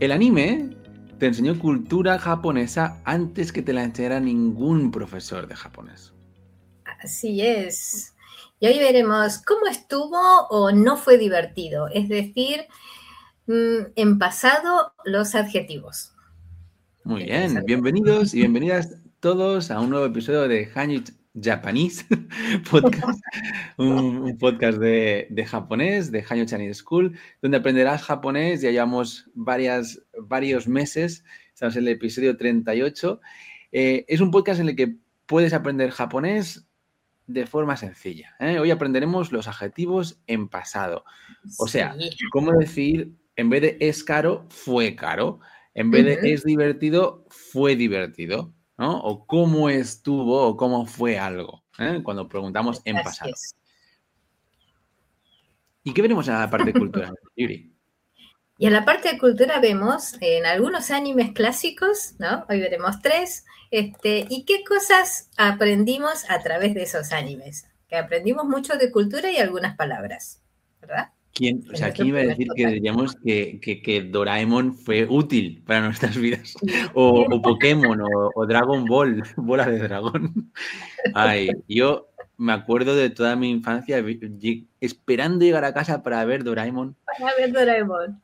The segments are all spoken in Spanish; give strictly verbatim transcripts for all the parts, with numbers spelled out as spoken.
El anime te enseñó cultura japonesa antes que te la enseñara ningún profesor de japonés. Así es. Y hoy veremos cómo estuvo o no fue divertido, es decir, en pasado los adjetivos. Muy bien, bienvenidos y bienvenidas todos a un nuevo episodio de Hanyu Japanese Podcast, un, un podcast de, de japonés, de Hanyu Chinese School, donde aprenderás japonés. Ya llevamos varias, varios meses, estamos en el episodio treinta y ocho. Eh, es un podcast en el que puedes aprender japonés de forma sencilla, ¿eh? Hoy aprenderemos los adjetivos en pasado. O sea, sí. Cómo decir, en vez de es caro, fue caro. En vez de uh-huh. es divertido, fue divertido, ¿no? O cómo estuvo o cómo fue algo, ¿eh? Cuando preguntamos en Así pasado. Es. ¿Y qué veremos en la parte de cultura, Yuri? Y en la parte de cultura vemos en algunos animes clásicos, ¿no? Hoy veremos tres. Este, ¿Y qué cosas aprendimos a través de esos animes? Que aprendimos mucho de cultura y algunas palabras, ¿verdad? ¿Quién? O sea, ¿quién iba a decir que diríamos que, que, que Doraemon fue útil para nuestras vidas? O, o Pokémon, o, o Dragon Ball, bola de dragón. Ay, yo me acuerdo de toda mi infancia esperando llegar a casa para ver Doraemon. Para ver Doraemon.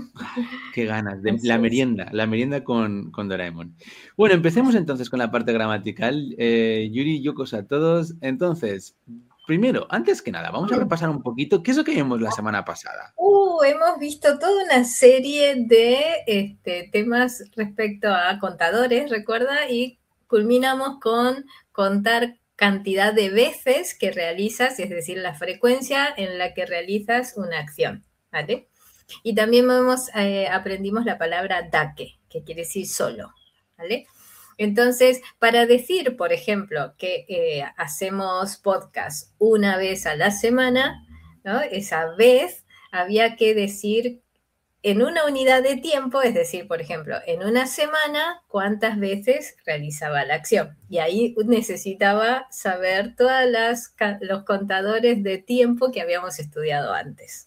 Qué ganas, de la merienda, la merienda con, con Doraemon. Bueno, empecemos entonces con la parte gramatical. Eh, Yuri, yokos a todos. Entonces, primero, antes que nada, vamos a repasar un poquito qué es lo que vimos la semana pasada. Uh, hemos visto toda una serie de este, temas respecto a contadores, recuerda, y culminamos con contar cantidad de veces que realizas, es decir, la frecuencia en la que realizas una acción, ¿vale? Y también hemos, eh, aprendimos la palabra dake, que quiere decir solo, ¿vale? Entonces, para decir, por ejemplo, que eh, hacemos podcast una vez a la semana, ¿no? Esa vez había que decir en una unidad de tiempo, es decir, por ejemplo, en una semana, cuántas veces realizaba la acción. Y ahí necesitaba saber todos los contadores de tiempo que habíamos estudiado antes.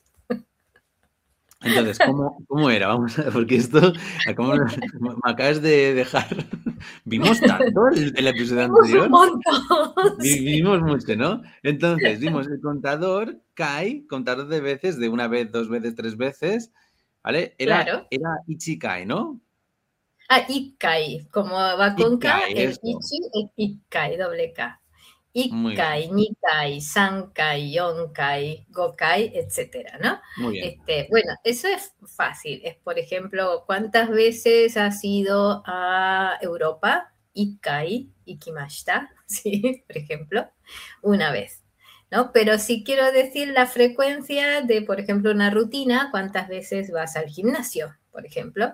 Entonces, ¿cómo, cómo era? Vamos a ver, porque esto ¿cómo me, me acabas de dejar. ¿Vimos tanto el, el episodio vimos anterior? Un montón, sí. Vimos mucho, ¿no? Entonces, vimos el contador, Kai, contador de veces, de una vez, dos veces, tres veces, ¿vale? Era, claro. Era Ichikai, ¿no? Ah, Ikkai, como va con Ikai, K, el eso. Ichi es Ikkai, doble K. Ikkai, Nikai, Sankai, Yonkai, Gokai, etcétera, ¿no? Muy bien. Este, bueno, eso es fácil. Es, por ejemplo, ¿cuántas veces has ido a Europa? Ikkai, ikimashita, ¿sí? Por ejemplo, una vez, ¿no? Pero si quiero decir la frecuencia de, por ejemplo, una rutina, ¿cuántas veces vas al gimnasio, por ejemplo?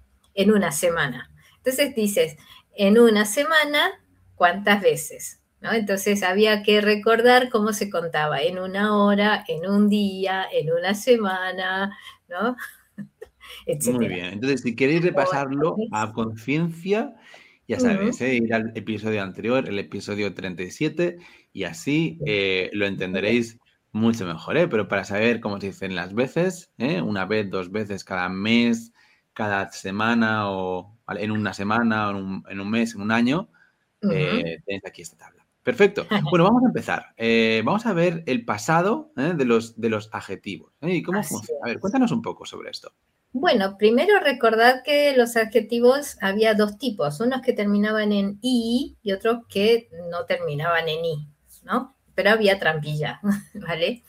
En una semana. Entonces dices, en una semana, ¿cuántas veces? ¿No? Entonces había que recordar cómo se contaba en una hora, en un día, en una semana, ¿no? Etcétera. Muy bien. Entonces, si queréis repasarlo a conciencia, ya sabéis, ¿eh? Ir al episodio anterior, el episodio treinta y siete, y así eh, lo entenderéis mucho mejor, ¿eh? Pero para saber cómo se dicen las veces, ¿eh? Una vez, dos veces, cada mes, cada semana, o ¿vale? En una semana, o en un, en un mes, en un año, eh, uh-huh. Tenéis aquí esta tabla. Perfecto. Bueno, vamos a empezar. Eh, vamos a ver el pasado ¿eh? de, los, de los adjetivos. ¿eh? ¿Y cómo Así funciona? Es. A ver, cuéntanos un poco sobre esto. Bueno, primero recordad que los adjetivos había dos tipos, unos que terminaban en i y otros que no terminaban en i, ¿no? Pero había trampilla, ¿vale?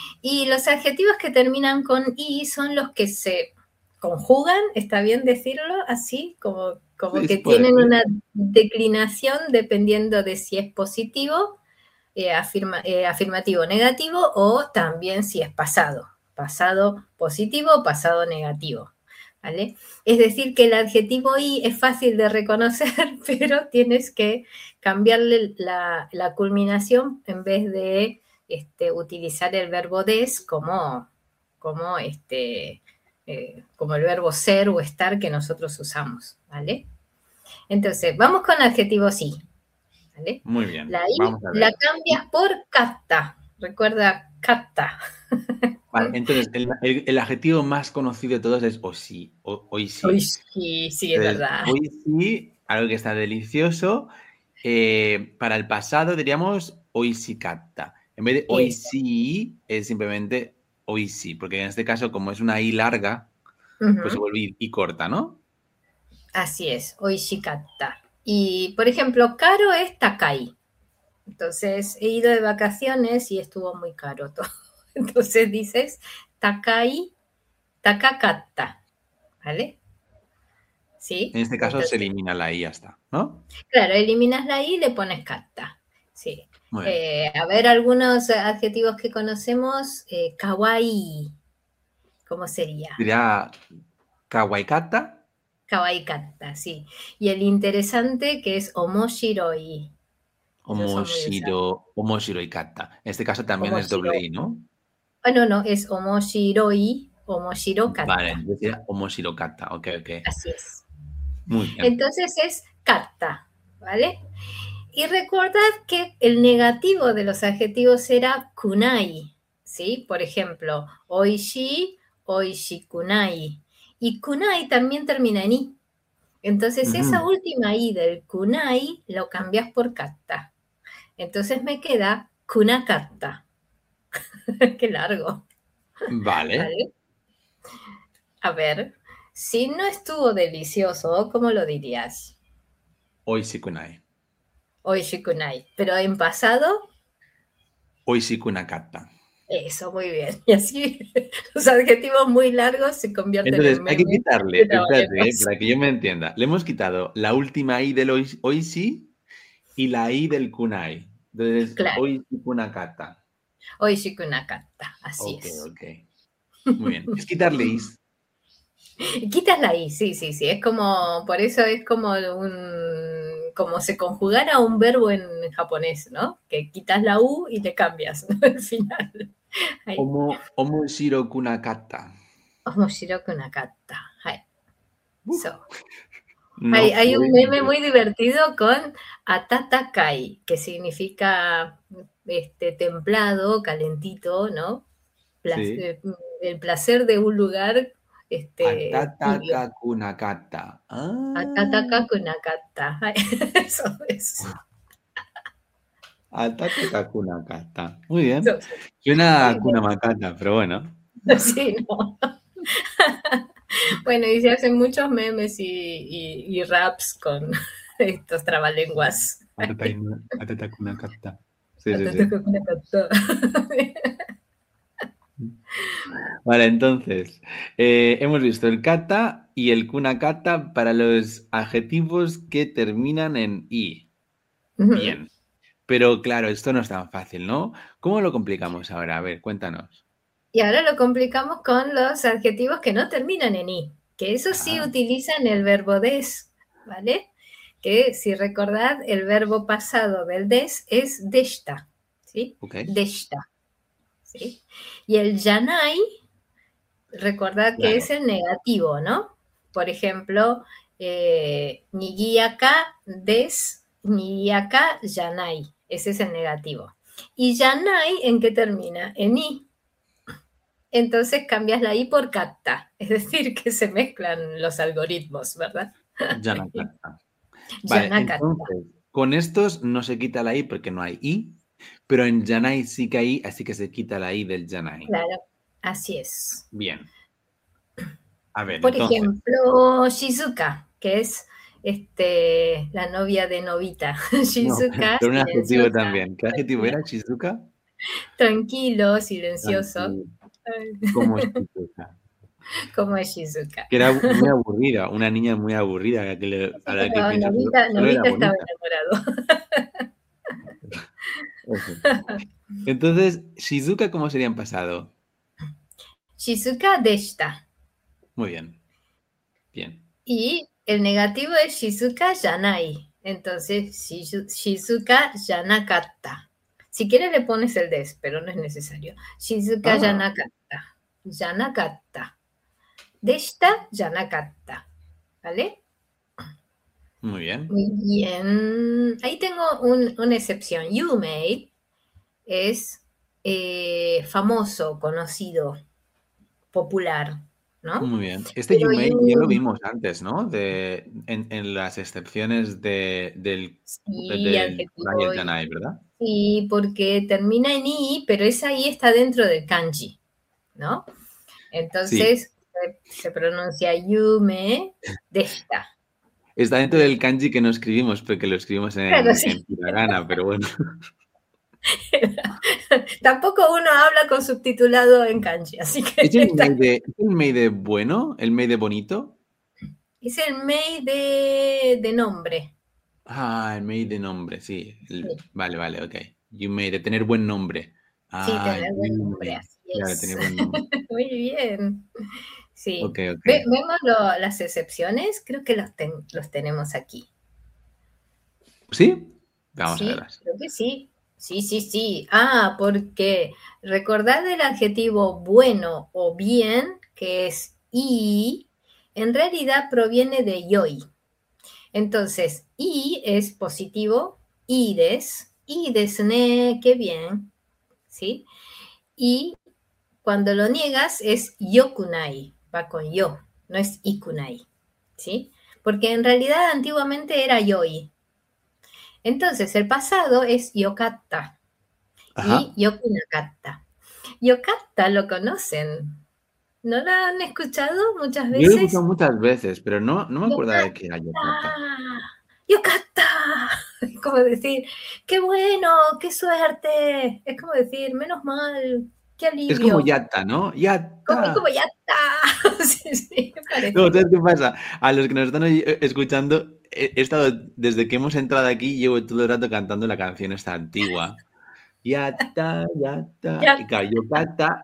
Y los adjetivos que terminan con i son los que se conjugan, ¿está bien decirlo así? Como, como sí, que tienen ser. Una declinación dependiendo de si es positivo, eh, afirma, eh, afirmativo o negativo, o también si es pasado. Pasado positivo o pasado negativo, ¿vale? Es decir, que el adjetivo i es fácil de reconocer, pero tienes que cambiarle la, la culminación en vez de este, utilizar el verbo des como, como, este, eh, como el verbo ser o estar que nosotros usamos, ¿vale? Entonces, vamos con adjetivos i, ¿vale? Muy bien, la i vamos a ver. la cambias por kata. Recuerda, katta. Vale, entonces el, el- el adjetivo más conocido de todos es oshi, o, oishi. Oishi, sí, es Entonces, verdad. oishi, algo que está delicioso. Eh, para el pasado diríamos oishikatta. En vez de Eso. oishi, es simplemente oishi, porque en este caso, como es una i larga, pues se Ujú. vuelve i, i corta, ¿no? Así es, oishikatta. Y, por ejemplo, caro es takai. Entonces, he ido de vacaciones y estuvo muy caro todo. Entonces dices takai, takakatta, ¿vale? ¿Sí? En este caso se Entonces, elimina la i y ya está, ¿no? claro, eliminas la i y le pones katta. Sí. Muy bien. Eh, a ver, algunos adjetivos que conocemos. Eh, kawaii, ¿cómo sería? Diría kawaikata, Kawaii katta, sí. Y el interesante que es omoshiroi. Esos son muy usados. omoshiro, omoshiro y kata. En este caso también es Omoshiro. doble i, ¿no? Ah, no, no, es omoshiroi, omoshiro Vale, katta. entonces sería omoshiro kata, ok, ok. Así es. Muy bien. Entonces es katta, ¿vale? Y recordad que el negativo de los adjetivos era kunai, ¿sí? Por ejemplo, oishi, oishikunai. Y kunai también termina en i. Entonces esa Ujú. última i del kunai lo cambias por katta. Entonces me queda kunakatta. Qué largo, Vale. ¿vale? A ver, si no estuvo delicioso, ¿cómo lo dirías? Oishikunai. Oishikunai. Pero en pasado, Oishikunakata. eso, muy bien. Y así los adjetivos muy largos se convierten Entonces, en hay que memes quitarle, de espérate, eh, trabalenguas. para que yo me entienda. Le hemos quitado la última i del ois- oishi y la i del kunai. Entonces, Claro, oishikunakata. oishikunakatta, así Ok, es. ok. Muy bien. Es quitarle is. Y quitas la i, sí, sí, sí. Es como, por eso es como un, como se conjugara un verbo en japonés, ¿no? Que quitas la u y le cambias, ¿no? Al final. Ahí. Omo, omoshiro kunakata. Omoshiro nakata. Hai. Uf, So. no Hay, hay un fue. meme muy divertido con atatakai, que significa este, templado, calentito, ¿no? Pla- Sí. eh, el placer de un lugar este, Atataka tibio. kunakata. Ah. Atataka kunakata. Ay, Eso es. Atataka kunakata. Muy bien. Eso, eso. Suena a Muy Hakuna Matata, pero bueno. bien. Sí, ¿no? Bueno, y se hacen muchos memes y, y- y raps con estos trabalenguas. Atataina- Atata kunakata. Sí, sí, sí. Atataka kunakata. Vale, entonces, eh, hemos visto el kata y el kunakata para los adjetivos que terminan en i. Ujú. Bien. Pero claro, esto no es tan fácil, ¿no? ¿Cómo lo complicamos ahora? A ver, cuéntanos. Y ahora lo complicamos con los adjetivos que no terminan en i, que eso sí Ah, utilizan el verbo des, ¿vale? Que si recordad, el verbo pasado del des es deshta, ¿sí? ok. Deshta, ¿sí? Y el yanai, recordad que Claro. es el negativo, ¿no? Por ejemplo, eh, nigiaka des, nigiaka yanai, ese es el negativo. ¿Y yanai en qué termina? En i. Entonces cambias la i por katta, es decir, que se mezclan los algoritmos, ¿verdad? Yanakata. Vale, Yanakatta, entonces, con estos no se quita la i porque no hay i, pero en Yanai sí que hay i, así que se quita la i del Yanai. claro, así es. Bien. A ver, Por entonces. ejemplo, Shizuka, que es este, la novia de Novita. No, Shizuka, pero un adjetivo silenciosa, también. ¿Qué adjetivo tranquila, era, Shizuka? tranquilo, silencioso. Tranquilo. Como Shizuka. ¿Cómo es Shizuka? Que era muy aburrida, una niña muy aburrida a la que, le- a Sí, la que pero pienso, solo, Novita, solo era Novita estaba bonita. enamorado. Ojo. Entonces, Shizuka, ¿cómo sería en pasado? Shizuka deshita. Muy bien, bien. Y el negativo es Shizuka yanai. Entonces, Shizu- Shizuka yanakatta. Si quieres le pones el des, pero no es necesario. Shizuka Ah, yanakatta. Yanakatta. Deshita yanakatta. ¿Vale? muy bien. Muy bien. Ahí tengo un- una excepción. You made es eh, famoso, conocido, popular, ¿no? Muy bien. Este Pero you may ya lo you, vimos antes, ¿no? De, en, en las excepciones de, del, sí, del kunai y adjetivo, el janai, ¿verdad? sí, porque termina en i, pero esa i está dentro del kanji, ¿no? Sí. Entonces se, se pronuncia yume deshita. Está dentro del kanji que no escribimos, porque lo escribimos Claro, en, sí. en hiragana, pero bueno. Tampoco uno habla con subtitulado en kanji, así que ¿Es el está, mei de, ¿es el mei de bueno? ¿El mei de bonito? es el mei de, de nombre. Ah, el mei de nombre, sí. El- Sí, vale, vale, ok. You may, de tener buen nombre. sí, Ah, tener buen you nombre, may. así Claro, es. tener buen nombre. Muy bien. Sí. Ok, ok. Ve- ¿Vemos lo- las excepciones? Creo que los, ten- los tenemos aquí. ¿Sí? Vamos a Sí, verlas. creo que sí. Sí, sí, sí. Ah, porque recordad el adjetivo bueno o bien, que es i, en realidad proviene de yoi. Entonces, i es positivo, ides, i desne, qué bien, ¿sí? Y cuando lo niegas es yokunai, va con yo, no es ikunai, ¿sí? Porque en realidad antiguamente era yoi. Entonces, el pasado es yokatta y Ajá. yokunakatta. Yokatta lo conocen, ¿no lo han escuchado muchas Yo lo he escuchado veces? muchas veces, pero no, no me acordaba de que era Yokata. ¡Yokatta! ¡Yokatta! Es como decir, qué bueno, qué suerte. Es como decir, menos mal, qué Es como alivio. Yatta, ¿no? Como, como ¡Yatta! ya está. Sí, sí, No, ¿sabes parecido. qué pasa? A los que nos están oy- escuchando, he, he estado, desde que hemos entrado aquí, llevo todo el rato cantando la canción esta antigua. Yatta, yatta. Ya, Y claro, Yokata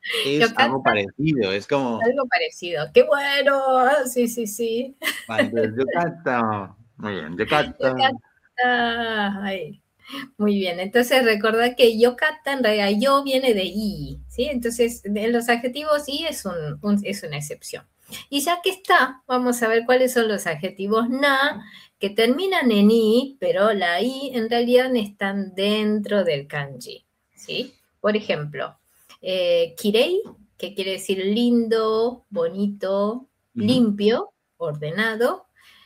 es algo Yokatta, parecido. Es como, algo parecido. Qué bueno. Sí, sí, sí. vale, entonces Yokata. Muy bien, Yokata. Yokatta. Ay, muy bien. Entonces recordad que yokatta en realidad yo viene de i, ¿sí? Entonces en los adjetivos i es, un, un, es una excepción. Y ya que está, vamos a ver cuáles son los adjetivos na que terminan en i, pero la i en realidad están dentro del kanji, ¿sí? Por ejemplo, eh, kirei, que quiere decir lindo, bonito, Ujú. limpio, ordenado.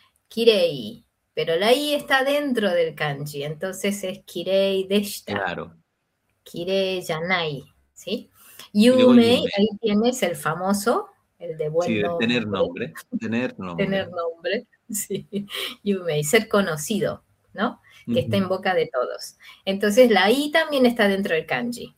Kirei, pero la i está dentro del kanji, entonces es kirei deshita, Claro. kirei janai, ¿sí? Y luego Yumei, Yume. ahí tienes el famoso, el de Sí, buen de tener nombre, nombre. Tener tener nombre. nombre, sí, Yumei, ser conocido, ¿no? Que está en Ujú. boca de todos. Entonces la i también está dentro del kanji.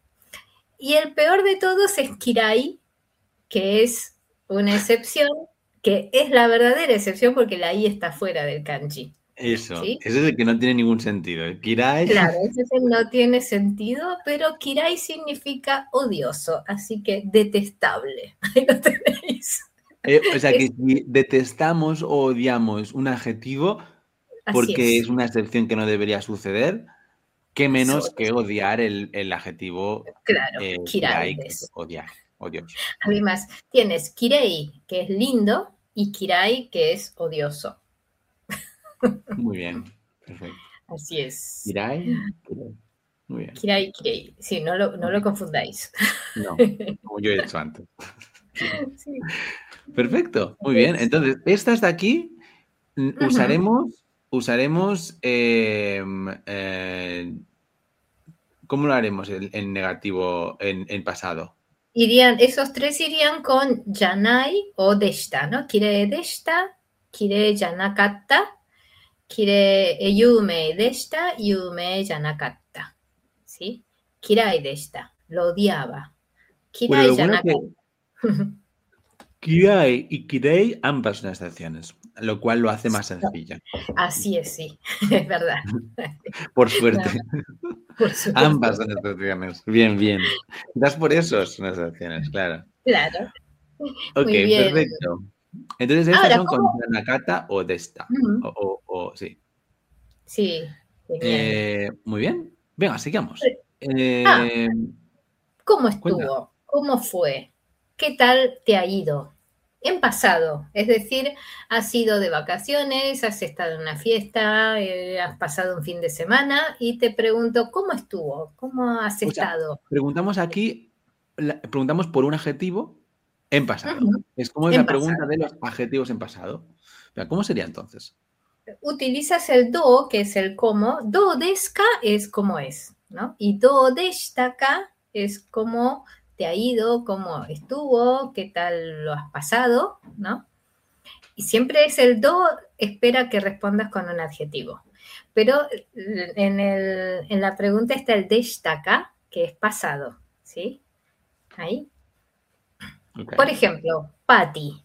Y el peor de todos es kirai, que es una excepción, que es la verdadera excepción porque la i está fuera del kanji, Eso, ¿sí? ese es el que no tiene ningún sentido. El Kirai. Claro, ese no tiene sentido, pero Kirai significa odioso, así que detestable. Ahí lo tenéis. Eh, o sea que Es, si detestamos o odiamos un adjetivo así porque es es. una excepción que no debería suceder, qué Eso menos que es. odiar el, el adjetivo Claro, eh, Kirai Kirai, que es des. odiar, odioso. Además, tienes Kirei, que es lindo, y Kirai, que es odioso. Muy bien, perfecto. Así es. Kirai, Kirai. Muy bien. Kirai, Kirei. Sí, no lo, no lo confundáis. No, como yo he hecho antes. Sí. Perfecto, muy bien. Entonces, estas de aquí mm, Ujú. usaremos, usaremos eh, eh, ¿cómo lo haremos en, en negativo, en, en pasado? Irían, esos tres irían con Janai o Deshita, ¿no? Kirei Deshita, Kirei Janakatta, Kirei Yume Deshita, Yume Janakatta. ¿Sí? Kirai Deshita, lo odiaba. Bueno, Kirai lo bueno es que Janakatta. Kirai y Kirei ambas son excepciones, lo cual lo hace más sencilla. Así es, sí, es verdad. Por Nada suerte. más, por Ambas suerte. son excepciones. Bien, bien. Quizás por eso son excepciones, claro. Claro, Ok, muy bien. perfecto. Entonces estas Ahora, son con ¿cómo? Nakata o Desta. Mm, O, o- o- sí. sí, genial. Eh, muy bien. Venga, sigamos. Ah, Eh, ¿cómo cuenta. estuvo? ¿Cómo fue? ¿Qué tal te ha ido? en pasado, es decir, has ido de vacaciones, has estado en una fiesta, eh, has pasado un fin de semana y te pregunto, ¿cómo estuvo? ¿Cómo has O sea, estado? preguntamos aquí, la- preguntamos por un adjetivo en pasado. Ujú, Es como es en la pregunta pasado. de los adjetivos en pasado. O sea, ¿cómo sería entonces? Utilizas el do, que es el cómo. Do desu ka es como es, ¿no? Y do deshita ka es cómo te ha ido, cómo estuvo, qué tal lo has pasado, ¿no? Y siempre es el do, espera que respondas con un adjetivo. Pero en, el, en la pregunta está el deshita ka, que es pasado, ¿sí? Ahí. Okay. Por ejemplo, Patty.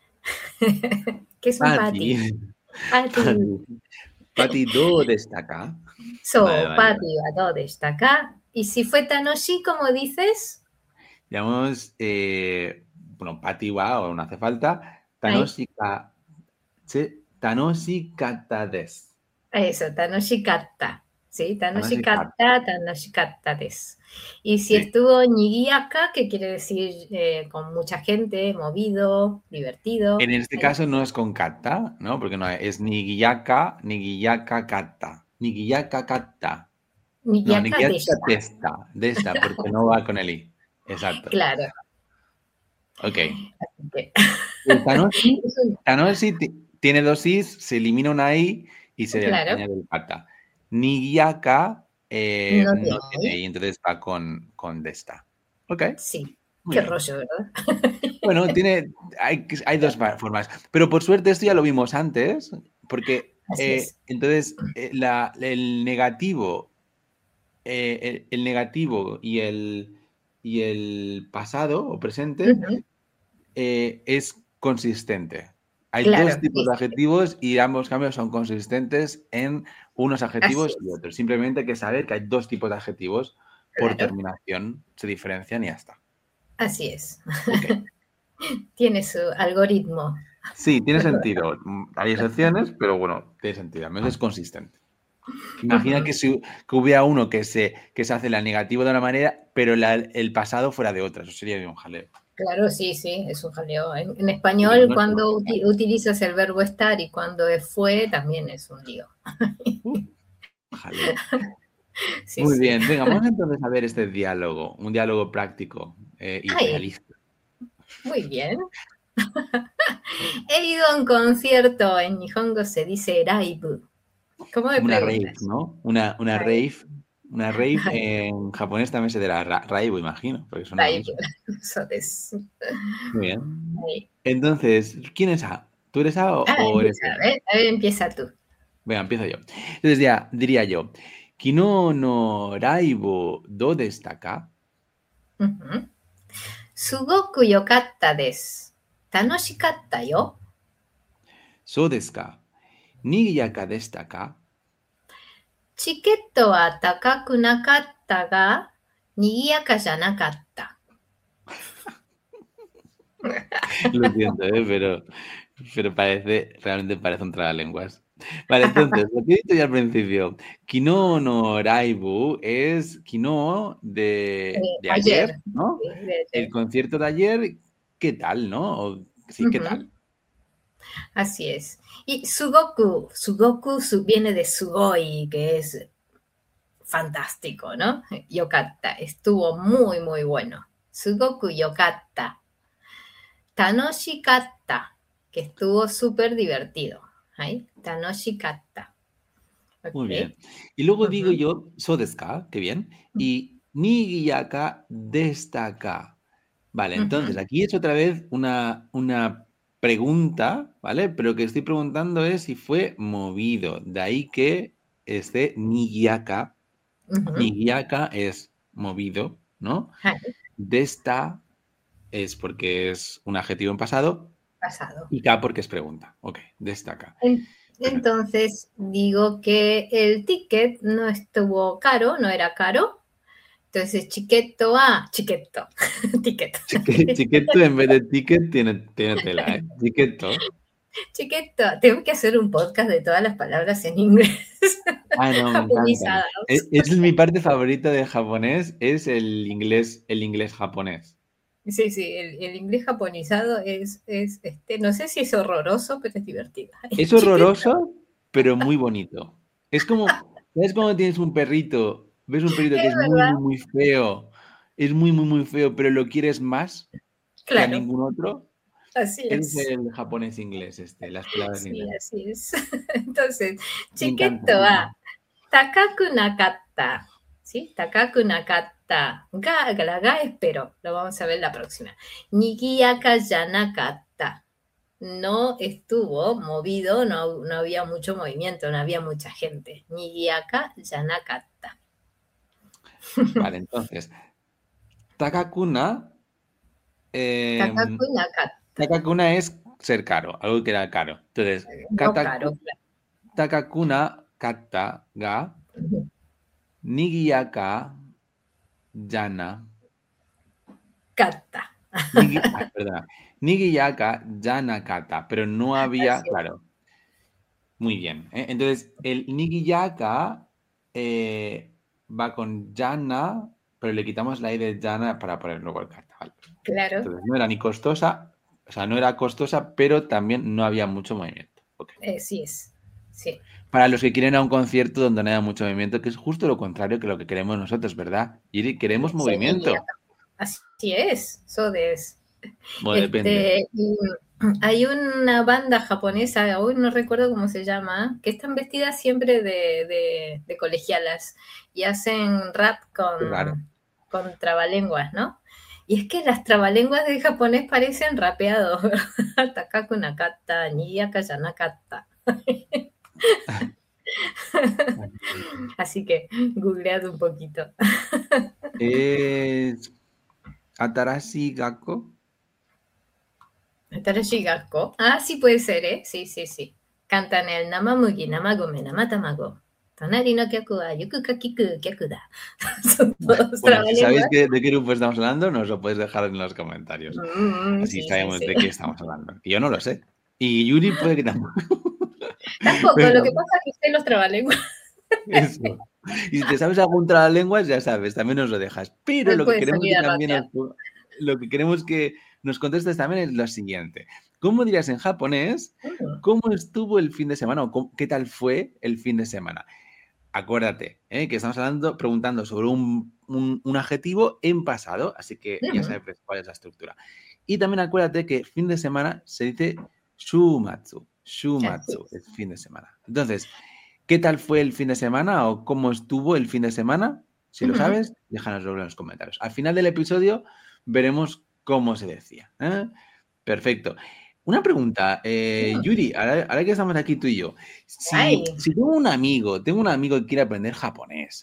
¿Qué es un Patty. Patty? Patty. Patty. Patty do destaca. Vale, So, vale, vale. Patty va do destaca. Y si fue Tanoshi, como dices, Digamos, eh, bueno, Patty wa o no hace falta. ahí, Tanoshi ka, che- tanoshi katta desu. eso, Tanoshi katta. ¿Sí? Tanoshi Tanoshi katta. katta, Tanoshi katta des. Y si Sí. estuvo Nigiaka, que quiere decir eh, con mucha gente, movido, divertido. En este Ahí. caso no es con katta, ¿no? Porque no es ni guiyaca, ni guiyaca katta. Ni guiyaca katta. No, ni Nigiaka guiyaca deshita. testa. De esta, porque no va con el i. Exacto. Claro. Ok. Que- El Tanoshi, es un- Tanoshi ti- tiene dos i's, se elimina una i y se claro, añade el kata. Nigiyaka eh, no no tiene tiene ahí. i, entonces va con, con desta. Ok, Sí. muy Qué bien. rollo, ¿verdad? Bueno, tiene, hay, hay dos va- formas, pero por suerte esto ya lo vimos antes, porque Así eh, es. entonces eh, la- el negativo, eh, el, el negativo y el, y el pasado o presente Ujú, eh, es consistente. Hay dos claro, tipos sí, de sí, adjetivos y ambos cambios son consistentes en unos así adjetivos y es. otros. Simplemente hay que saber que hay dos tipos de adjetivos por Claro, terminación, se diferencian y ya está. así es. Ok. Tiene su algoritmo. Sí, tiene sentido. Mm, Hay excepciones, pero bueno, tiene sentido. Al menos es consistente. Imagina que, Ujú. si, que hubiera uno que se, que se hace la negativa de una manera, pero la- el pasado fuera de otra. Eso sería un jaleo. Claro, sí, sí, es un jaleo. En, en Pero español, no es cuando lógica. uti- utilizas el verbo estar y cuando es fue, también es un lío. Uh, jaleo. Sí, Muy sí. bien, venga, vamos entonces a ver este diálogo, un diálogo práctico eh, y Ay, realista. muy bien. He ido a un concierto, en Nihongo se dice raibu. ¿Cómo me Como una rave, preguntas? ¿no? Una, una Ay, rave, una rave ay, en japonés también se dirá ra- raibo, imagino, porque suena lo raibu. mismo. Eso es. Muy bien. Ay. Entonces, ¿quién es A? ¿Tú eres A o, Ah, o eres empieza, B? a ver, a ver, empieza tú. Venga, empiezo yo. Entonces ya, diría yo, Kino no raibo do destaka, Ujú. すごく良かったです。楽しかったよ。 so desu ka, nigiyaka destaka. チケットは高くなかったが、賑やかじゃなかった。 Lo siento, ¿eh? pero, pero parece, realmente parece un trabalenguas. Vale, entonces, lo que he dicho ya al principio, Kino no Raibu es Kino de, Eh, de ayer, ayer. ¿no? Sí, de El ayer. concierto de ayer, ¿qué tal, no? O- sí, ¿qué Ujú, tal? así es. Y sugoku, sugoku su- viene de sugoi, que es fantástico, ¿no? Yokatta, estuvo muy, muy bueno. Sugoku yokatta. Tanoshikatta, que estuvo súper divertido. ¿Ahí? Tanoshikatta. Muy Ok. bien. Y luego digo Ujú. yo, so desu ka, qué bien, y nigiyaka destaka. Vale, entonces Ujú. aquí he hecho otra vez una, una pregunta, ¿vale? Pero que estoy preguntando es si fue movido. De ahí que esté nigiyaka. Ujú. Nigiyaka es movido, ¿no? Ahí, Desta es porque es un adjetivo en pasado pasado. y ka porque es pregunta. Ok, destaca. En- Perfecto. Entonces digo que el ticket no estuvo caro, no era caro. Entonces, chiquetto a chiquetto. Ticket. Chique- Chiqueto en vez de ticket tiene, tiene tela, ¿eh? Chiqueto. Chiquetto. Tengo que hacer un podcast de todas las palabras en inglés Ah, no, me encantan. japonizadas. E- Esa es mi parte favorita de japonés, es el inglés, el inglés japonés. Sí, sí, el, el inglés japonizado es, es este, no sé si es horroroso, pero es divertido. Es horroroso, pero muy bonito. Es como, ¿sabes cuando tienes un perrito? Ves un perrito que Es es muy, verdad, muy, muy feo. Es muy, muy, muy feo, pero lo quieres más que a claro, ningún otro. así Ese es es. el japonés inglés, este, las palabras Sí, inglesas. así es. Entonces, Me encanta. chiquito wa takaku nakatta. ¿Sí? Takaku nakatta. Ga, la ga es pero. Lo vamos a ver la próxima. Nigiyaka ya nakatta. No estuvo movido, no, no había mucho movimiento, no había mucha gente. Nigiyaka ya nakatta. Vale, entonces, Takakuna. eh, Takaku nakatta. Takakuna es ser caro, algo que era caro. Entonces, No caro. Kataku, Takakuna katta ga nigiyaka yana. Katta. Nigi, ah, perdona. Nigiyaka yanakata, pero no había, Así es. claro, muy bien. ¿eh? Entonces, el nigiyaka eh, va con yana, pero le quitamos la i de yana para poner luego el kata. ¿vale? Claro, Entonces, no era ni costosa, o sea, no era costosa, pero también no había mucho movimiento. Ok. eh, sí es. Sí. Para los que quieren ir a un concierto donde no haya mucho movimiento, que es justo lo contrario que lo que queremos nosotros, ¿verdad? Yuri, queremos Sí, movimiento. así es, eso es. Bueno, depende. Este, y hay una banda japonesa, hoy no recuerdo cómo se llama, que están vestidas siempre de, de, de colegialas y hacen rap Qué raro. con, con trabalenguas, ¿no? Y es que las trabalenguas de japonés parecen rapeados, ¿verdad? Takaku nakata, niyaka ya nakata. Así que googlead un poquito. Es Atarashi Gakko. Atarashi Gakko. Ah, sí puede ser, ¿eh? Sí, sí, sí. Cantan el Namamugi, Namagome, Namatamago. Tonari no kyaku wa yuku kakiku kyaku da. Son todos Bueno, si sabéis trabalenguas. que- de qué grupo estamos hablando, nos lo podéis dejar en los comentarios. Mm, Así sí, sí, sabemos sí. de qué estamos hablando. Y yo no lo sé. Y Yuri puede que tampoco. Tampoco, lo Venga, que pasa es que usted los trabalenguas. eso. Y si te sabes algún trabalenguas, ya sabes, también nos lo dejas. Pero lo que Puede queremos salir que a también ratear. nos, lo que queremos que nos contestes también es lo siguiente. ¿Cómo dirías en japonés Mm, cómo estuvo el fin de semana o cómo- qué tal fue el fin de semana? Acuérdate ¿eh? que estamos hablando, preguntando sobre un, un, un adjetivo en pasado, así que ya mm, sabes cuál es la estructura. Y también acuérdate que fin de semana se dice shumatsu. así Shumatsu es. es fin de semana. Entonces, ¿qué tal fue el fin de semana o cómo estuvo el fin de semana? Si lo Ujú, sabes, déjanoslo en los comentarios. Al final del episodio veremos cómo se decía. ¿eh? Perfecto. Una pregunta, eh, mm. Yuri, ahora, ahora que estamos aquí tú y yo, si, Ay, si tengo un amigo, tengo un amigo que quiere aprender japonés,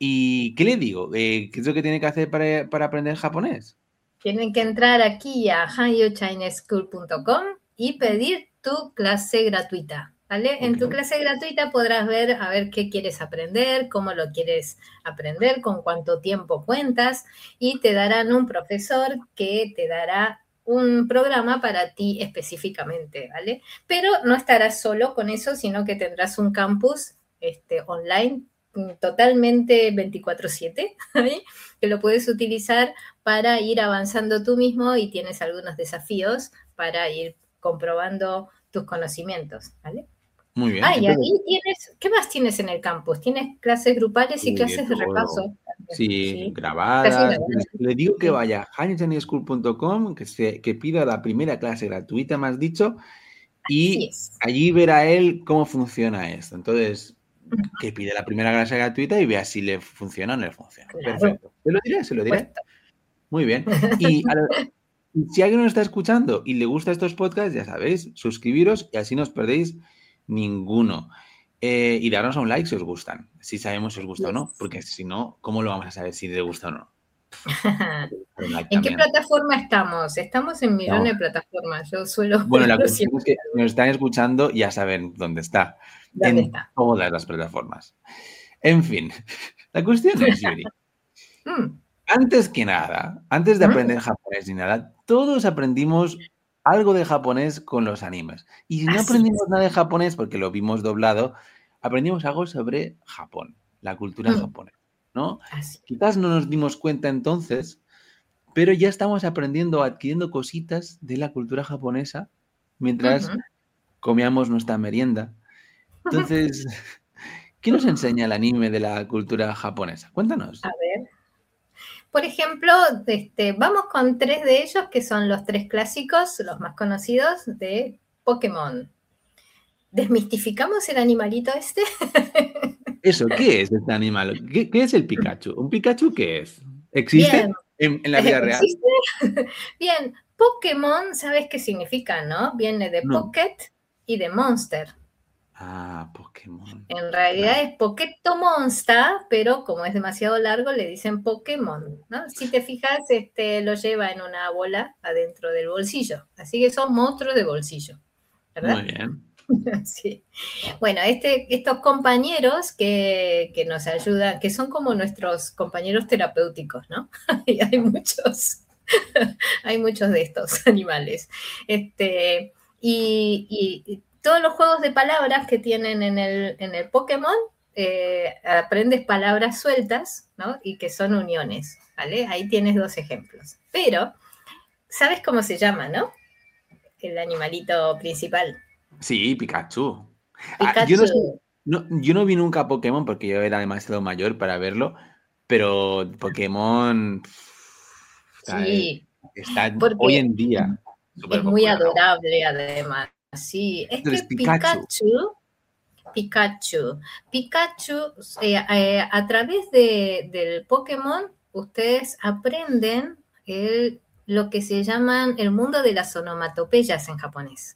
¿y qué le digo? Eh, ¿qué es lo que tiene que hacer para, para aprender japonés? tienen que entrar aquí a hanyu chinese school punto com y pedir tu clase gratuita, ¿vale? Ok. En tu clase gratuita podrás ver a ver qué quieres aprender, cómo lo quieres aprender, con cuánto tiempo cuentas y te darán un profesor que te dará un programa para ti específicamente, ¿vale? Pero no estarás solo con eso, sino que tendrás un campus este, online totalmente veinticuatro siete, ¿vale? Que lo puedes utilizar para ir avanzando tú mismo y tienes algunos desafíos para ir comprobando tus conocimientos, ¿vale? Muy bien. Ah, y Entonces, ahí tienes, ¿qué más tienes en el campus? Tienes clases grupales y uy, de clases de todo. repaso. Sí, Sí, clases grabadas. grabadas. Entonces, le digo que Sí. vaya a hanyu chinese school punto com, que, se, que pida la primera clase gratuita, me has dicho, Así y es. allí verá él cómo funciona esto. Entonces, que pide la primera clase gratuita y vea si le funciona o no le funciona. Claro, Perfecto. Se lo diré, se lo por diré. supuesto. Muy bien. Y a lo- si alguien nos está escuchando y le gusta estos podcasts, ya sabéis, suscribiros y así no os perdéis ninguno. Eh, y darnos a un like si os gustan, si sabemos si os gusta o no, Yes. porque si no, ¿cómo lo vamos a saber si le gusta o no? Un like ¿En qué también. plataforma estamos? Estamos en No. millones de plataformas. Yo suelo Bueno, la verlo cuestión siempre. es que si nos están escuchando, ya saben dónde está. ¿Dónde En está? todas las plataformas. En fin, la cuestión es, Yuri, Mm, antes que nada, antes de mm, aprender japonés ni nada, todos aprendimos algo de japonés con los animes. Y si no así es. aprendimos nada de japonés porque lo vimos doblado, aprendimos algo sobre Japón, la cultura Mm, japonesa, ¿no? así. Quizás no nos dimos cuenta entonces pero ya estamos aprendiendo, adquiriendo cositas de la cultura japonesa mientras Ujú. comíamos nuestra merienda. Entonces, ¿qué nos enseña el anime de la cultura japonesa? Cuéntanos. A ver. Por ejemplo, este, vamos con tres de ellos que son los tres clásicos, los más conocidos de Pokémon. ¿Desmistificamos el animalito este? Eso, ¿qué es este animal? ¿Qué, qué es el Pikachu? ¿Un Pikachu qué es? Bien, ¿Existe en, en la vida real? ¿existe? Bien, Pokémon, ¿sabes qué significa, no? Viene de No. Pocket y de Monster. Ah, Pokémon. En realidad Claro. es Pokéto Monster, pero como es demasiado largo le dicen Pokémon, ¿no? Si te fijas, este, lo lleva en una bola adentro del bolsillo. Así que son monstruos de bolsillo, ¿verdad? Muy bien. Sí. Bueno, este, estos compañeros que, que nos ayudan, que son como nuestros compañeros terapéuticos, ¿no? Y hay muchos, hay muchos de estos animales. Este, y, y, y todos los juegos de palabras que tienen en el, en el Pokémon, eh, aprendes palabras sueltas, ¿no? Y que son uniones, ¿vale? Ahí tienes dos ejemplos. Pero, ¿sabes cómo se llama, no? El animalito principal. Sí, Pikachu. Ah, yo no sé, Pikachu. no, yo no vi nunca Pokémon porque yo era demasiado mayor para verlo, pero Pokémon pff, está, eh, Sí, está hoy porque en día súper es muy popular aún. adorable además. Sí, es Entonces, que Pikachu. Pikachu, Pikachu, Pikachu, eh, eh, a través de, del Pokémon, ustedes aprenden el, lo que se llaman el mundo de las onomatopeyas en japonés,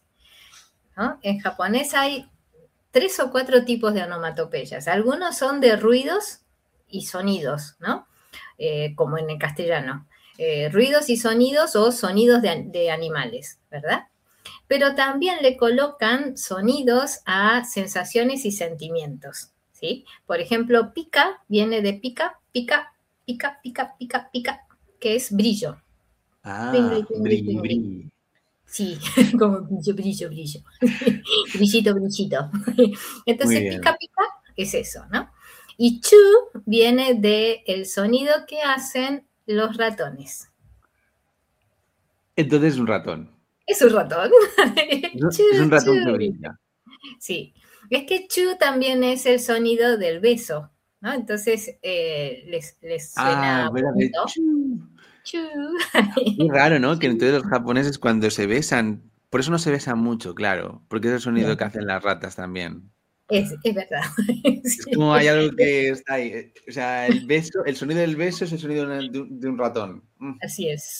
¿no? En japonés hay tres o cuatro tipos de onomatopeyas. Algunos son de ruidos y sonidos, ¿no? Eh, como en el castellano. Eh, ruidos y sonidos o sonidos de, de animales, ¿verdad? Pero también le colocan sonidos a sensaciones y sentimientos, ¿sí? Por ejemplo, pica viene de pica, pica, pica, pica, pica, pica, que es brillo. Twinkly, Ah, twinkly, brilli, twinkly. brilli. Sí, como brillo, brillo, brillo. Brillito, brillito. Muy Entonces, pica, bien. pica es eso, ¿no? Y chu viene del sonido que hacen los ratones. Entonces es un ratón. Es un ratón. Es un, Chu, es un ratón que chu. brilla. Sí. Es que chu también es el sonido del beso, ¿no? Entonces, eh, les, les Ah, suena verdad. de bonito. chu. Chu. Muy raro, ¿no? Que entonces Chu. los japoneses cuando se besan, por eso no se besan mucho, claro, porque es el sonido que Bien. hacen las ratas también. Es, es verdad. Es Sí. como hay algo que está ahí. eh, O sea, el beso, el sonido del beso es el sonido de, un, de un ratón. Mm. Así es.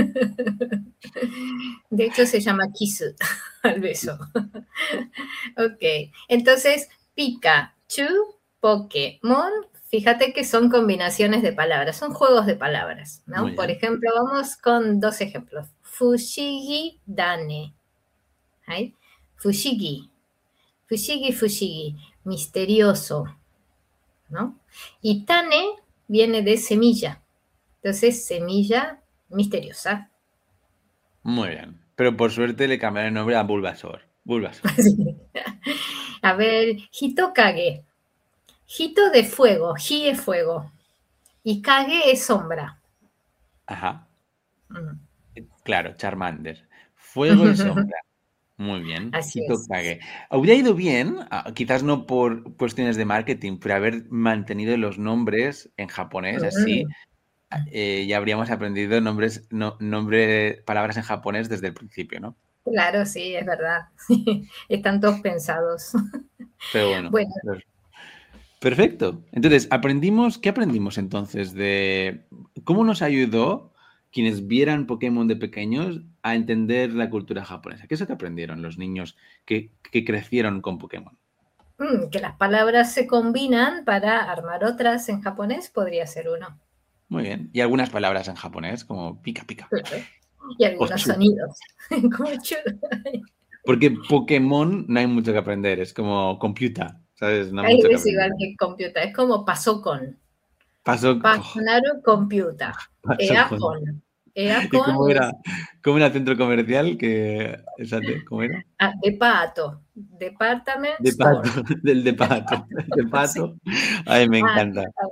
De hecho, se llama kisu al beso. Ok, entonces Pikachu, Pokémon, fíjate que son combinaciones de palabras, son juegos de palabras, Muy ¿no? Por bien. ejemplo, vamos con dos ejemplos. Fushigi Dane. ¿Ay? Fushigi. Fushigi, Fushigi. Misterioso, ¿no? Y Tane viene de semilla. Entonces, semilla misteriosa. Muy bien. Pero por suerte le cambiaron el nombre a Bulbasaur. Bulbasaur. A ver, Hitokage. Hito de fuego, Hi es fuego. Y Kage es sombra. Ajá. Mm. Claro, Charmander. Fuego y sombra. Muy bien. Así es. Hitokage. Habría ido bien, ah, quizás no por cuestiones de marketing, pero haber mantenido los nombres en japonés así, Mm. eh, ya habríamos aprendido nombres, no, nombre, palabras en japonés desde el principio, ¿no? Claro, sí, es verdad. Están todos pensados. Pero bueno, Bueno, pues, perfecto. Entonces, aprendimos, ¿qué aprendimos entonces de cómo nos ayudó quienes vieran Pokémon de pequeños a entender la cultura japonesa? ¿Qué es lo que aprendieron los niños que, que crecieron con Pokémon? mm, que las palabras se combinan para armar otras en japonés podría ser uno. Muy bien. Y algunas palabras en japonés, como pica pica Claro. Y o algunos chu. sonidos. Como chu. Porque Pokémon no hay mucho que aprender, es como computer, ¿sabes? No hay Ahí mucho que es aprender. igual que computer, es como pasó con. Paso, oh, Pasonaru computer. paso Ea con. con. Ea ¿Y con cómo era? es ¿Cómo era el centro comercial? Que, exacto, ¿cómo era? ah, de pato. Department De pato, store. del de pato. El de Sí. pato. Ay, me Ah, encanta.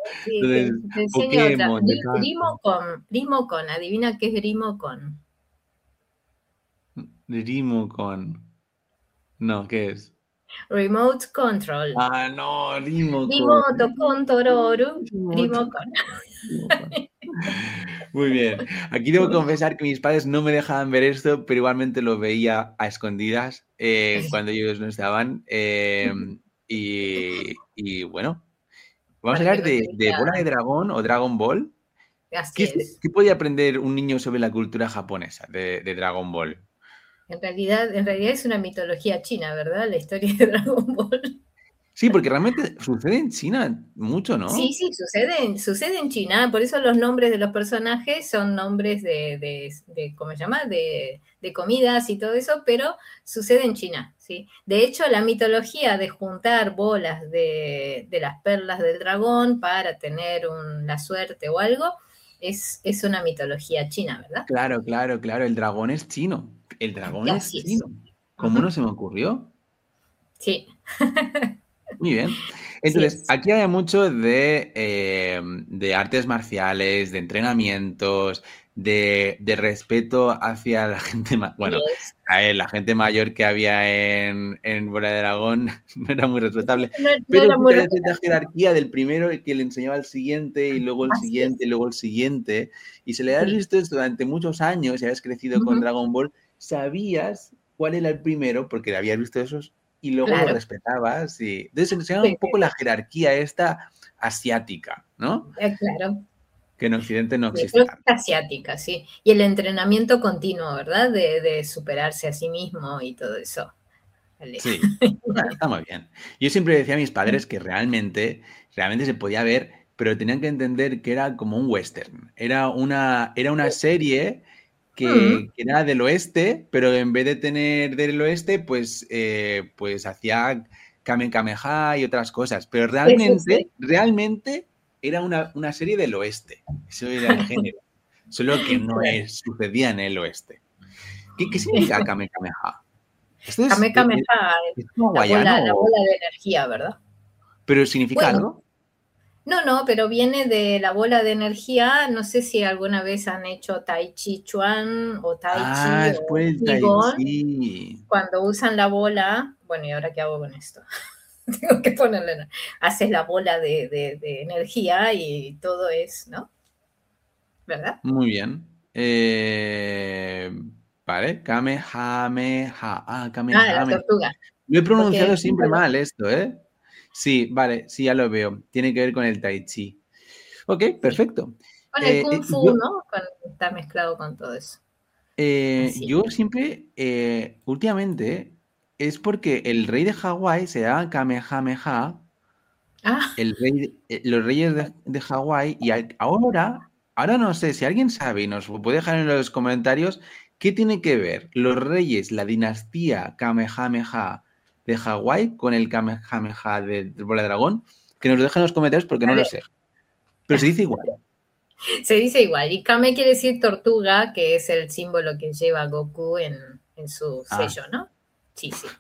Sí, te, Entonces, te enseño otra. Pokémon de Ri- cartas. Rimocon, Rimocon, adivina qué es Rimocon. Rimocon. No, ¿qué es? Remote Control. Ah, no, Rimocon. Rimoto con Tororu, Rimocon. Rimocon. Rimocon. Muy bien. Aquí debo confesar que mis padres no me dejaban ver esto, pero igualmente lo veía a escondidas eh, cuando ellos no estaban. eh, y, y bueno, vamos a Para que hablar no te de, de Bola de distraigan. Dragón o Dragon Ball. Así ¿Qué, es. qué podía aprender un niño sobre la cultura japonesa de, de Dragon Ball? En realidad, en realidad es una mitología china, ¿verdad? La historia de Dragon Ball. Sí, porque realmente sucede en China mucho, Sí, ¿no? sí, sucede, en- sucede en China, por eso los nombres de los personajes son nombres de, de, de ¿cómo se llama? De, de comidas y todo eso, pero sucede en China, ¿sí? De hecho, la mitología de juntar bolas de, de las perlas del dragón para tener un- la suerte o algo, es, es una mitología china, ¿verdad? Claro, claro, claro. El dragón es chino. El dragón Y es así es. chino. ¿Cómo no Ujú. se me ocurrió? Sí, Muy bien. así Entonces, es. aquí hay mucho de, eh, de artes marciales, de entrenamientos, de, de respeto hacia la gente más. Así Bueno, es. a ver, la gente mayor que había en, en Bola de Dragón no era muy respetable, No, no pero era sí muy que había cierta respetable. jerarquía del primero que le enseñaba al siguiente y luego el Así siguiente y es. luego el siguiente. Y si le has Sí. visto esto durante muchos años y habías crecido con Ujú. Dragon Ball, sabías cuál era el primero porque habías visto esos y luego lo Claro. respetabas. Y... Entonces enseñaba Sí, un poco sí, la jerarquía esta asiática, ¿no? eh, claro. Que en Occidente no Sí, existe creo que tanto. es asiática, sí. Y el entrenamiento continuo, ¿verdad? De, de superarse a sí mismo y todo eso. Vale. Sí, bueno, está muy bien. Yo siempre decía a mis padres que realmente, realmente se podía ver, pero tenían que entender que era como un western. Era una, era una serie Mm, que, que era del oeste, pero en vez de tener del oeste, pues, eh, pues hacía Kamen Kameha y otras cosas. Pero sí, sí, realmente, sí. realmente era una, una serie del oeste. Eso era el género. Solo que no Claro. es, sucedía en el oeste. ¿Qué, qué significa Kamen Kameha? Esto es, Kame eh, eh, Kameha, ¿es la bola, hawaiano? la o- bola de energía, ¿verdad? ¿Pero significa Bueno, algo? no, no, pero viene de la bola de energía. No sé si alguna vez han hecho Tai Chi Chuan o Tai Ah, Chi es por o el tai Qigong. chi. Cuando usan la bola, bueno, ¿y ahora qué hago con esto? Tengo que ponerle, haces la bola de, de, de energía y todo es, ¿no? ¿Verdad? Muy bien. Eh, vale, Kamehameha. Ah, Ah, la Kamehameha. tortuga, Lo he porque pronunciado el siempre símbolo, mal esto, ¿eh? Sí, vale, sí, ya lo veo. Tiene que ver con el tai chi. Ok, sí, perfecto. con el Eh, kung eh, fu, yo, ¿no? Con, está mezclado con todo eso. eh, Así. yo siempre, eh, últimamente, es porque el rey de Hawái se llama Kamehameha. Ah, El rey, eh, los reyes de, de Hawái y al- ahora, ahora no sé si alguien sabe y nos lo puede dejar en los comentarios qué tiene que ver los reyes, la dinastía Kamehameha de Hawái con el Kamehameha de, de Bola de Dragón, que nos lo dejen en los comentarios porque no lo vale. sé. Pero se dice igual. Se dice igual. Y Kame quiere decir tortuga, que es el símbolo que lleva Goku en, en su Ah, sello, ¿no? Sí, sí.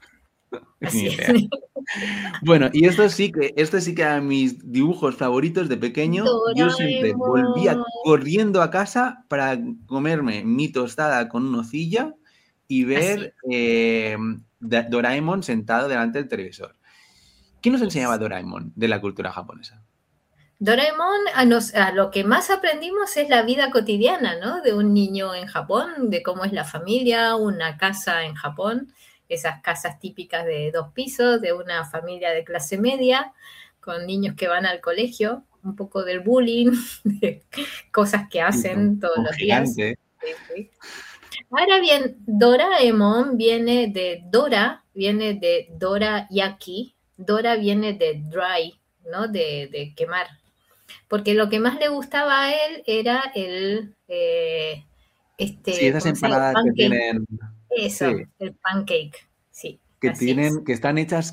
ni Así es. idea. Bueno, y esto sí que, esto sí que eran mis dibujos favoritos de pequeño. Yo siempre volvía Doraemon. corriendo a casa para comerme mi tostada con nocilla y Así ver eh, Da- Doraemon sentado delante del televisor. ¿Qué nos enseñaba es. Doraemon de la cultura japonesa? Doraemon, a, nos, a, lo que más aprendimos es la vida cotidiana, ¿no? De un niño en Japón, de cómo es la familia, una casa en Japón, esas casas típicas de dos pisos, de una familia de clase media, con niños que van al colegio, un poco del bullying, de cosas que Sí, con, hacen todos con los días. gigante. Sí, sí. Ahora bien, Doraemon viene de Dora, viene de Dora Yaki, Dora viene de dry, ¿no? De, de quemar, porque lo que más le gustaba a él era el, eh, Sí, este, esas ¿cómo se llama? El empanadas que pancake. tienen, Eso, sí, el pancake. Sí, que así es. tienen, que están hechas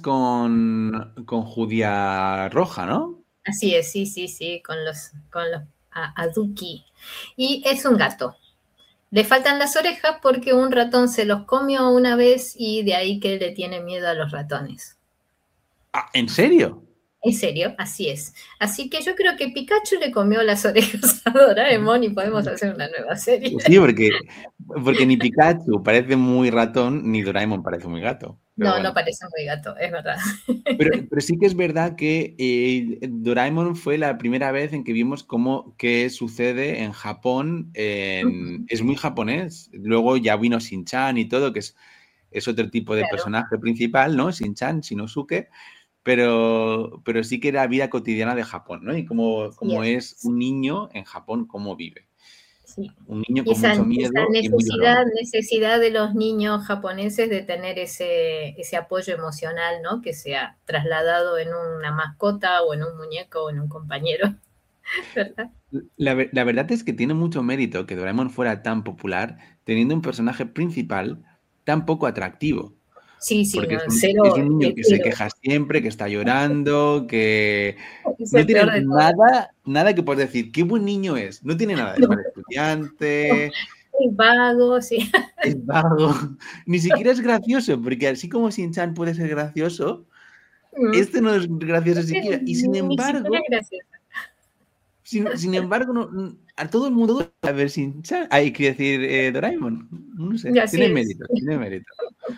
con, con judía roja, ¿no? Así es, sí, sí, sí, con los, con los a, aduki. Y es un gato. Le faltan las orejas porque un ratón se los comió una vez y de ahí que le tiene miedo a los ratones. Ah, ¿en serio? En serio, así es. Así que yo creo que Pikachu le comió las orejas a Doraemon y podemos hacer una nueva serie. Sí, porque, porque ni Pikachu parece muy ratón, ni Doraemon parece muy gato. Pero No, bueno. no parece muy gato, es verdad. Pero, pero sí que es verdad que eh, Doraemon fue la primera vez en que vimos cómo qué sucede en Japón. En- es muy japonés. Luego ya vino Shin-chan y todo, que es, es otro tipo de Claro, personaje principal, ¿no? Shin-chan, Shinosuke. Pero, pero sí que era vida cotidiana de Japón, ¿no? Y cómo, sí cómo es es. un niño en Japón, cómo vive. Sí. Un niño Y con esa, mucho esa miedo y muy necesidad, llorón. necesidad de los niños japoneses de tener ese, ese apoyo emocional, ¿no? Que sea trasladado en una mascota o en un muñeco o en un compañero, ¿verdad? La, ver- la verdad es que tiene mucho mérito que Doraemon fuera tan popular teniendo un personaje principal tan poco atractivo. Sí, sí, Porque no, es un, es cero, un niño eh, que se cero. queja siempre, que está llorando, que Es no el peor tiene de todo. nada, nada que puedas decir, qué buen niño es. No tiene nada, es mal estudiante, Es vago, sí. es vago, ni siquiera es gracioso, porque así como Shin-chan puede ser gracioso, Mm. este no es gracioso Este siquiera. Y ni, sin ni siquiera embargo, es gracioso. Sin, sin embargo, no, no- a todo el mundo a ver sin hay que decir eh, Doraemon. No Y sé, así tiene es. mérito, tiene mérito.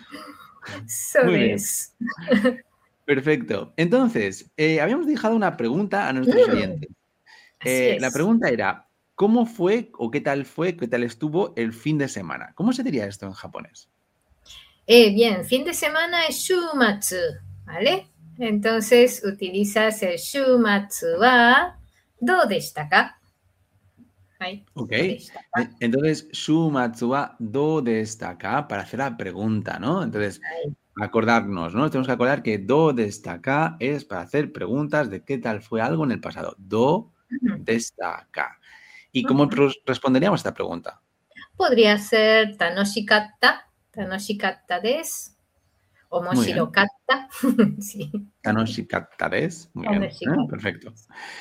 So Muy bien, es. perfecto. Entonces, eh, habíamos dejado una pregunta a nuestros Mm, oyentes. así Eh, la es. pregunta era, ¿cómo fue o qué tal fue, qué tal estuvo el fin de semana? ¿Cómo se diría esto en japonés? Eh, bien, fin de semana es shumatsu, ¿vale? Entonces utilizas el shumatsu wa do deshita ka? Ay, Ok. do deshita ka? E- Entonces, Shumatsu wa do destaca para hacer la pregunta, ¿no? Entonces, Ay, acordarnos, ¿no? Tenemos que acordar que do destaca es para hacer preguntas de qué tal fue algo en el pasado. Do ujú, destaca. ¿Y cómo ujú. pros- responderíamos a esta pregunta? Podría ser tanoshikatta, tanoshikatta desu, Muy bien. omoshirokatta, sí, Tanoshikatta desu. Muy bien. ¿Eh? omoshirokatta. Perfecto.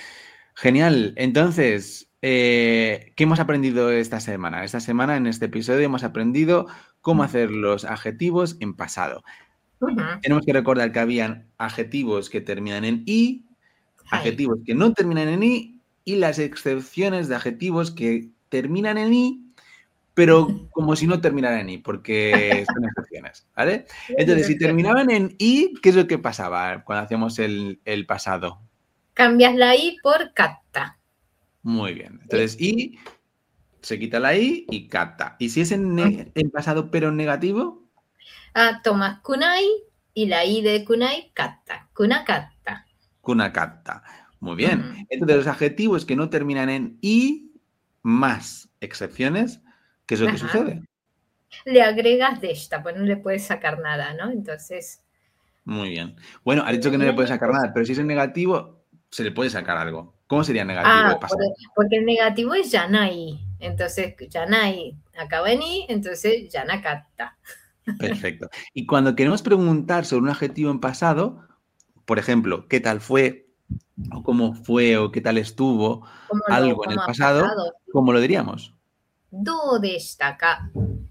Genial. Entonces, eh, ¿qué hemos aprendido esta semana? Esta semana, en este episodio, hemos aprendido cómo hacer los adjetivos en pasado. Ujú, Tenemos que recordar que habían adjetivos que terminan en i, ay, adjetivos que no terminan en i y las excepciones de adjetivos que terminan en i, pero como si no terminaran en i, porque son excepciones, ¿vale? Entonces, si terminaban en i, ¿qué es lo que pasaba cuando hacíamos el, el pasado? cambias la i por katta, Muy bien. ¿sí? Entonces, i se quita la i y kata. ¿Y si es en, Ujú. ne- en pasado pero en negativo? Ah, tomas kunai y la i de kunai, katta, kunakatta. Kunakatta. Muy bien. Ujú. Entonces, los adjetivos que no terminan en i más excepciones, ¿qué es lo que Ajá. sucede? Le agregas deshita, pues no le puedes sacar nada, ¿no? Entonces, Muy bien. Bueno, ha dicho que no le puede ne- sacar nada, pero si es en negativo, se le puede sacar algo. ¿Cómo sería negativo ah, de por- pasado? porque el negativo es yanai. Entonces, yanai acaba en i, entonces yanakatta. Perfecto. Y cuando queremos preguntar sobre un adjetivo en pasado, por ejemplo, ¿qué tal fue? O cómo fue, o qué tal estuvo ¿Cómo lo, algo en el cómo ha pasado, pasado? ¿cómo lo diríamos? Do deshita ka.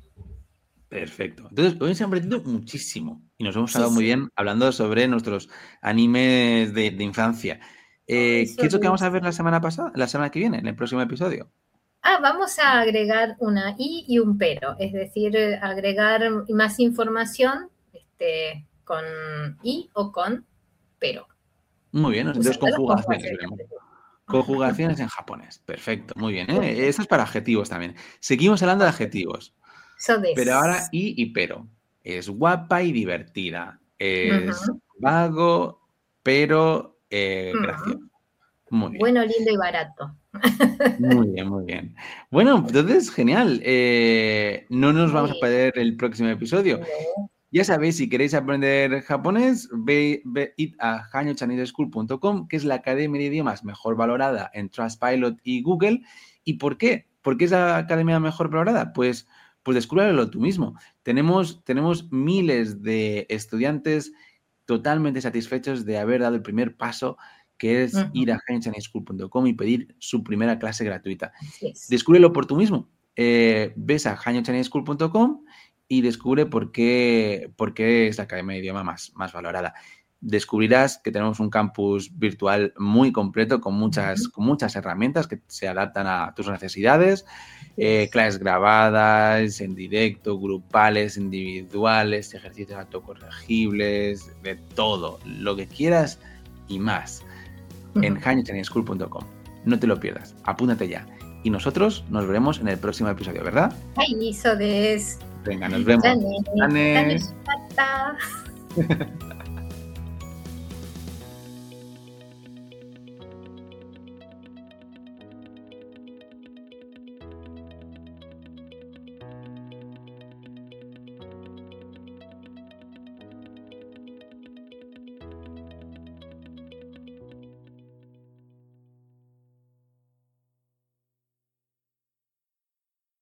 Perfecto. Entonces, hoy se ha aprendido muchísimo y nos hemos Sí, pasado muy sí. bien hablando sobre nuestros animes de, de infancia. Eh, Eso ¿qué es lo que vamos a es. ver la semana pasada, la semana que viene, en el próximo episodio? Ah, vamos a agregar una i y un pero, es decir, eh, agregar más información este, con i o con pero, Muy bien, entonces usando las conjugaciones conjugaciones. veremos. Conjugaciones en japonés. Perfecto, muy bien. ¿Eh? Esto es para adjetivos también. Seguimos hablando de adjetivos, So pero ahora this. i y pero. Es guapa y divertida. Es Ujú, vago, pero eh, gracioso. ujú. Muy bien. Bueno, lindo y barato. Muy bien, muy bien. Bueno, entonces, genial. Eh, no nos vamos a Muy perder el próximo episodio. no. Ya sabéis, si queréis aprender japonés, ve, ve id a hanyo chinese school punto com, que es la academia de idiomas mejor valorada en Trustpilot y Google. ¿Y por qué? ¿Por qué es la academia mejor valorada? Pues, pues descúbrelo tú mismo. Tenemos, tenemos miles de estudiantes totalmente satisfechos de haber dado el primer paso, que es ir Ujú, a hanyo chinese school punto com y pedir su primera clase gratuita. así es. Descúbrelo por tú mismo. Eh, ves a hanyo chinese school punto com y descubre por qué, por qué es la academia de idioma más, más valorada. descubrirás que tenemos un campus virtual muy completo con muchas, con muchas herramientas que se adaptan a tus necesidades, eh, clases grabadas, en directo, grupales, individuales, ejercicios autocorregibles, de todo, lo que quieras y más en hanyu chinese school punto com. No te lo pierdas, apúntate ya. Y nosotros nos veremos en el próximo episodio, ¿verdad? Ay, eso es. Venga, nos vemos. Dale, dale,